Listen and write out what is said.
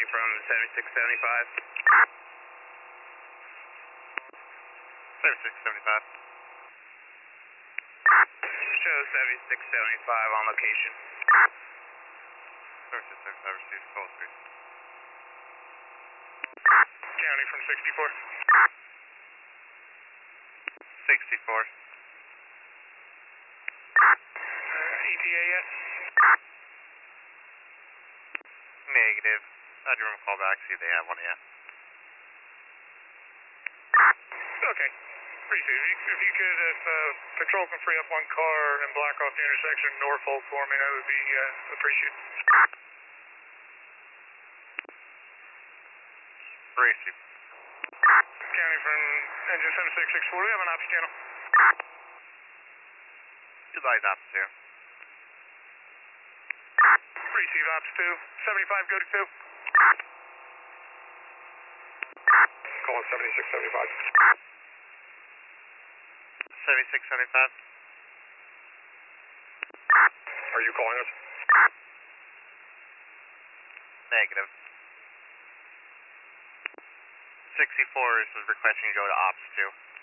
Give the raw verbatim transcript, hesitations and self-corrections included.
Counting from seventy-six seventy-five. seventy-six seventy-five. Show seventy-six seventy-five on location. seventy-six seventy-five received call three. Counting from sixty-four. sixty-four. Uh, E T A yet? Negative. I'd give them a call back, see if they have one yet. Okay. Appreciate it. If you, if you could, if uh, Patrol can free up one car and block off the intersection in Norfolk for me, that would be uh, appreciated. Receive. Counting from engine seven six six four, we have an ops channel. You'd like ops two. Receive ops two. seventy-five, go to two. Calling seventy-six seventy-five. seventy-six seventy-five. Are you calling us? Negative. sixty-four is requesting you go to ops two.